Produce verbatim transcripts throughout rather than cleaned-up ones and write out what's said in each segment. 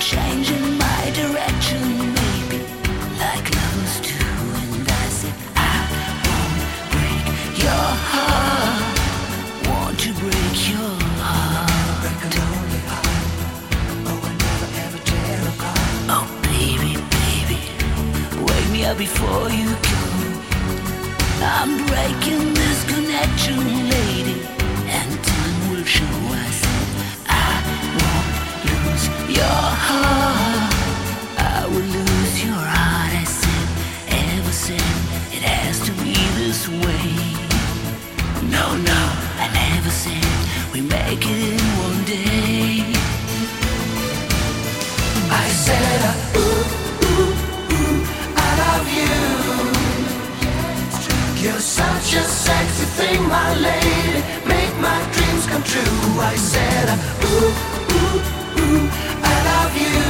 changing my direction, maybe like lovers do. And I said, I won't break your heart. Want to break your heart. Break a lonely heart. Oh, I never ever tear apart. Oh, baby, baby, wake me up before you go. I'm breaking this connection, lady, and time will show. I said, I won't lose your heart. I will lose your heart. I said, ever said it has to be this way. No, no, I never said we make it in one day. I said, uh, ooh, ooh, ooh, I love you. You're such a sexy thing, my lady. Make my dreams come true. I said, uh, ooh, ooh, ooh, I love you.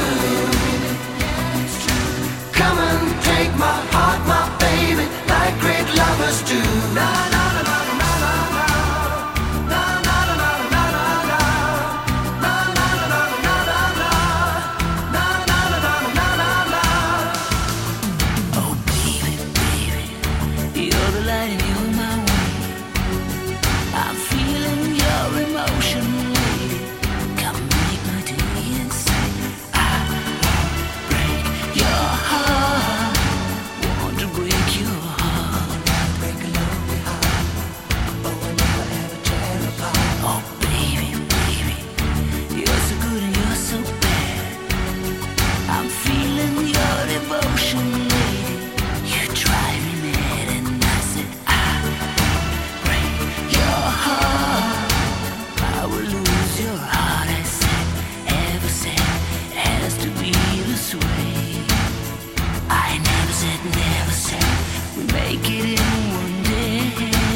Come and take my heart, my baby, like great lovers do. Na na na na na na na. Na na na na na na na. Na na na na na na na. Na na na na na na na. Oh baby, baby, you're the light and you're my way. I'm feeling your emotion, lady. Come make my day and say, I won't break your heart. Want to break your heart. Break a lonely heart. Oh, I never ever tear apart. Oh baby, baby, you're so good and you're so bad. I'm feeling your devotion, lady. You drive me mad, and I said, I won't break your heart. I will lose your heart. I said, ever said it has to be this way. I never said, never said we make it in one day.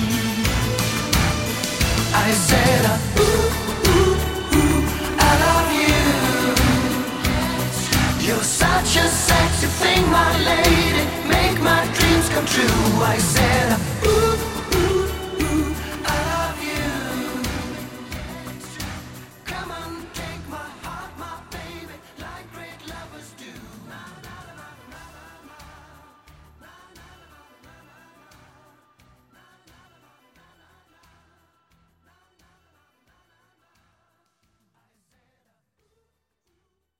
I said, uh, ooh, ooh, ooh, I love you. You're such a sexy thing, my lady. Make my dreams come true. I said, uh,